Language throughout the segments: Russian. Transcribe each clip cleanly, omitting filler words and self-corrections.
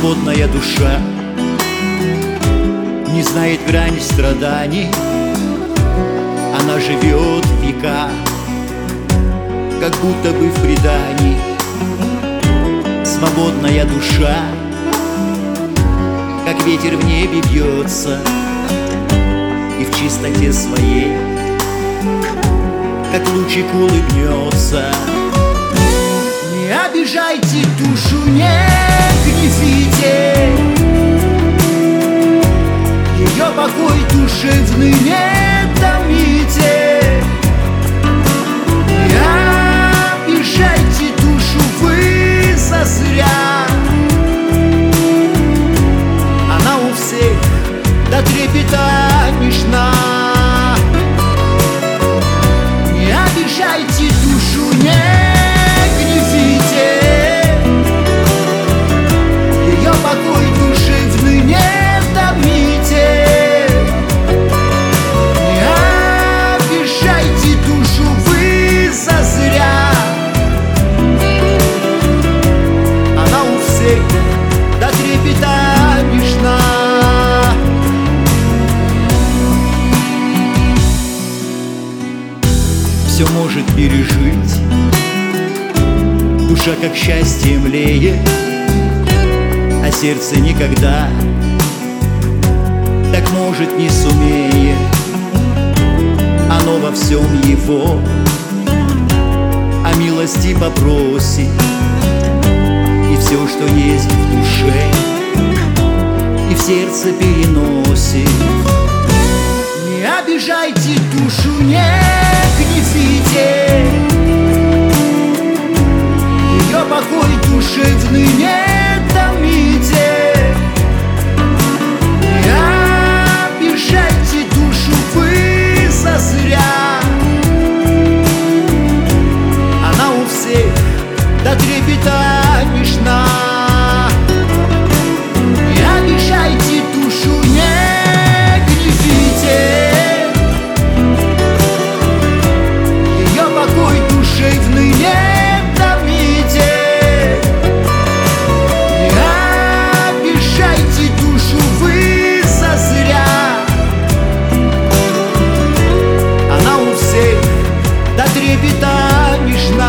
Свободная душа не знает грани страданий. Она живет в века, как будто бы в предании. Свободная душа, как ветер в небе бьется, и в чистоте своей, как лучик улыбнется. Не обижайте душу, не гневите, ее покой душевный не томите. Не обижайте душу вы зазря, она у всех до трепета нежна. Не обижайте душу, не покой душевный не томите. Не обижайте душу вы зазря, она у всех до трепета нежна. Все может пережить душа, как счастье млеет, а сердце никогда так может не сумеет. Оно во всем его о милости попросит, и все, что есть в душе, и в сердце переносит. Не обижайте душу, не гневите, ее покой душевный не томите. Не обижайте душу вы зазря, она у всех до трепета нежна. Не обижайте душу, не гневите, ее покой душевный не томите. Душу вы зазря, она у всех до трепета нежна.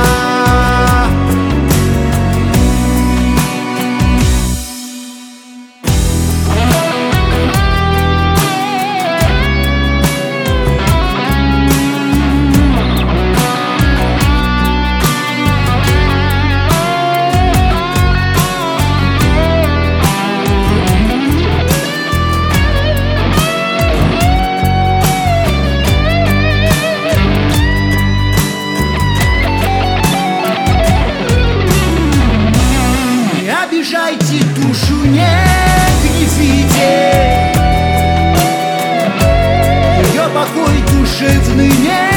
Обижайте душу, не гневите, ее покой душевный не